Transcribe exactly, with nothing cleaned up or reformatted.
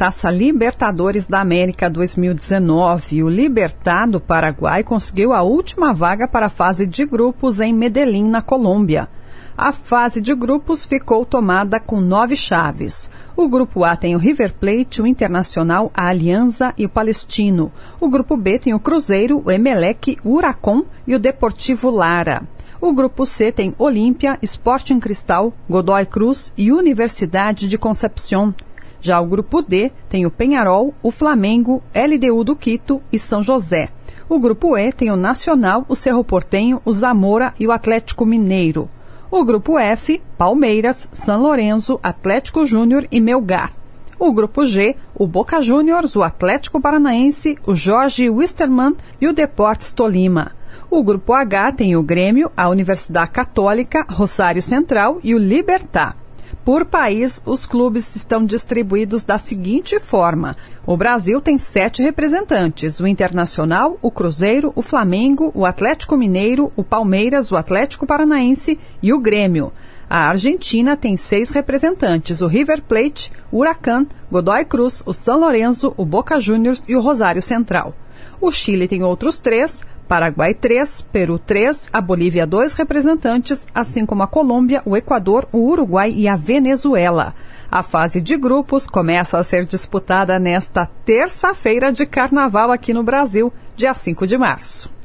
Taça Libertadores da América dois mil e dezenove. O Libertad do Paraguai conseguiu a última vaga para a fase de grupos em Medellín, na Colômbia. A fase de grupos ficou tomada com nove chaves. O grupo A tem o River Plate, o Internacional, a Alianza e o Palestino. O grupo B tem o Cruzeiro, o Emelec, o Huracán e o Deportivo Lara. O grupo C tem Olímpia, Sporting Cristal, Godoy Cruz e Universidade de Concepción. Já o grupo D tem o Peñarol, o Flamengo, L D U do Quito e São José. O grupo E tem o Nacional, o Cerro Porteño, o Zamora e o Atlético Mineiro. O grupo F, Palmeiras, São Lourenço, Atlético Júnior e Melgar. O grupo G, o Boca Juniors, o Atlético Paranaense, o Jorge Wilstermann e o Deportes Tolima. O grupo H tem o Grêmio, a Universidade Católica, Rosário Central e o Libertad. Por país, os clubes estão distribuídos da seguinte forma. O Brasil tem sete representantes: o Internacional, o Cruzeiro, o Flamengo, o Atlético Mineiro, o Palmeiras, o Atlético Paranaense e o Grêmio. A Argentina tem seis representantes: o River Plate, o Huracán, Godoy Cruz, o São Lourenço, o Boca Juniors e o Rosário Central. O Chile tem outros três, Paraguai três, Peru três, a Bolívia dois representantes, assim como a Colômbia, o Equador, o Uruguai e a Venezuela. A fase de grupos começa a ser disputada nesta terça-feira de carnaval aqui no Brasil, dia cinco de março.